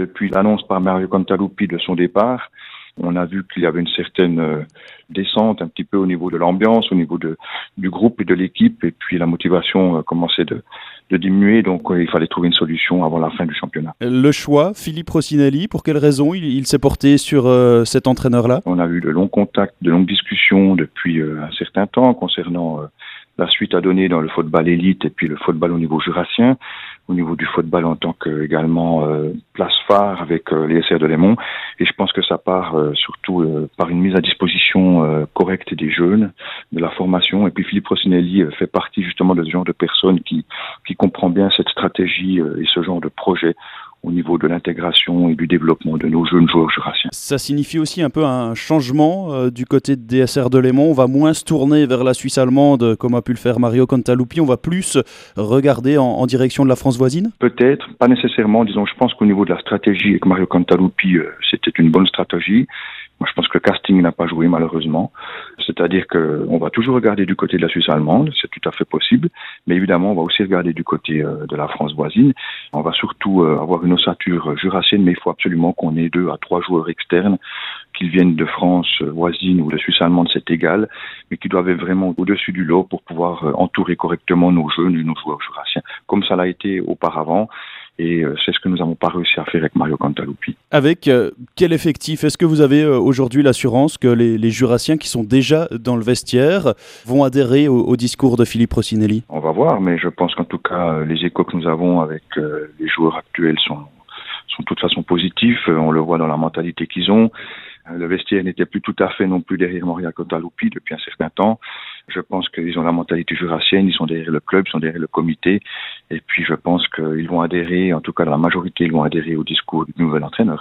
depuis l'annonce par Mario Cantaluppi de son départ, on a vu qu'il y avait une certaine descente un petit peu au niveau de l'ambiance, au niveau du groupe et de l'équipe, et puis la motivation commençait de diminuer, donc il fallait trouver une solution avant la fin du championnat. Le choix, Philippe Rossinelli, pour quelle raison il s'est porté sur cet entraîneur-là? On a eu de longs contacts, de longues discussions depuis un certain temps concernant la suite à donner dans le football élite et puis le football au niveau jurassien, au niveau du football en tant que également place phare avec les SR de Lémont. Et je pense que ça part surtout par une mise à disposition correcte des jeunes, de la formation. Et puis Philippe Rossinelli fait partie justement de ce genre de personnes qui comprend bien cette stratégie et ce genre de projet au niveau de l'intégration et du développement de nos jeunes joueurs jurassiens. Ça signifie aussi un peu un changement du côté de DSR de Lémont. On va moins se tourner vers la Suisse allemande comme a pu le faire Mario Cantaluppi. On va plus regarder en direction de la France voisine? Peut-être, pas nécessairement. Disons, je pense qu'au niveau de la stratégie avec Mario Cantaluppi, c'était une bonne stratégie. Moi, je pense que le casting n'a pas joué, malheureusement. C'est-à-dire qu'on va toujours regarder du côté de la Suisse allemande, c'est tout à fait possible. Mais évidemment, on va aussi regarder du côté de la France voisine. On va surtout avoir une ossature jurassienne, mais il faut absolument qu'on ait 2 à 3 joueurs externes, qu'ils viennent de France voisine ou de Suisse allemande, c'est égal, mais qui doivent être vraiment au-dessus du lot pour pouvoir entourer correctement nos jeunes et nos joueurs jurassiens, comme ça l'a été auparavant. Et c'est ce que nous n'avons pas réussi à faire avec Mario Cantaluppi. Avec quel effectif? Est-ce que vous avez aujourd'hui l'assurance que les jurassiens qui sont déjà dans le vestiaire vont adhérer au discours de Philippe Rossinelli? On va voir, mais je pense qu'en tout cas, les échos que nous avons avec les joueurs actuels sont de toute façon positifs. On le voit dans la mentalité qu'ils ont. Le vestiaire n'était plus tout à fait non plus derrière Mario Cantaluppi depuis un certain temps. Je pense qu'ils ont la mentalité jurassienne, ils sont derrière le club, ils sont derrière le comité. Et puis je pense qu'ils vont adhérer, en tout cas dans la majorité, ils vont adhérer au discours du nouvel entraîneur.